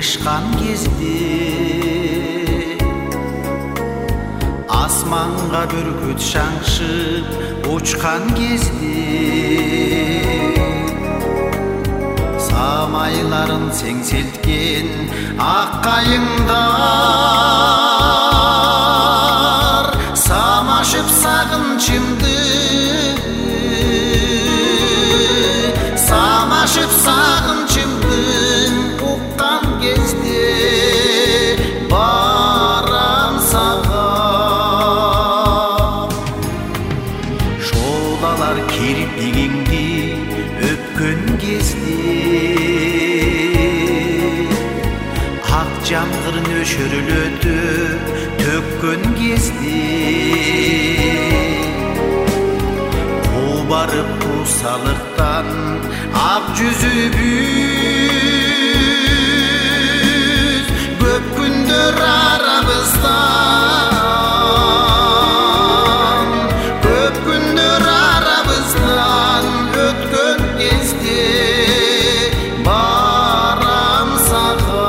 кыйышкан кезде асманга бүркүт шаңшып учкан кезде самайларын сеңселткен ак кайыңдар самашып сагынчымды самашып сагынчымды уккан кезде барам сага шолалар кирпигиңди өпкөн кезде ак жамгыр нөшөрүлөтө төккөн кезде барып кусалыктан ак жүзүбүз көп күндөр арабыздан көп күндөр арабыздан өткөн кезде барам сага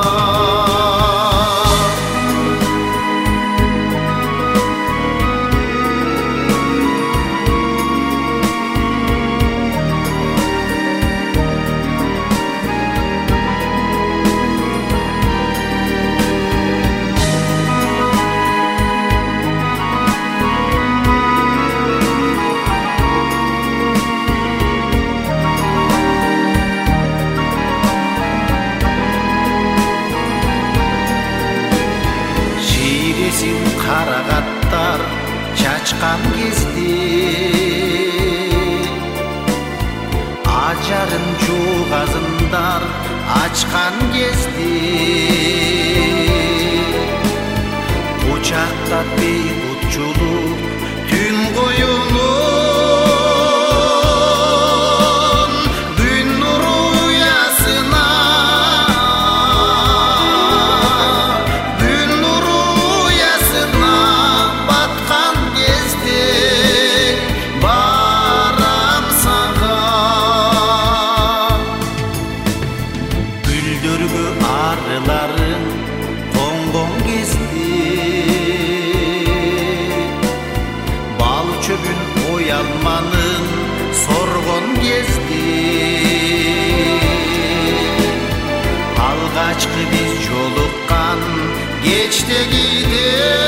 карагаттар чачкан кезде ажарын жугазындар ачкан кезде кучактап бейбутчулук түн коюнун күн нуру уясына арыларын коңгон кезде бал чөбүн оялманын соргон кезде алгачкы биз жолуккан кечтегиде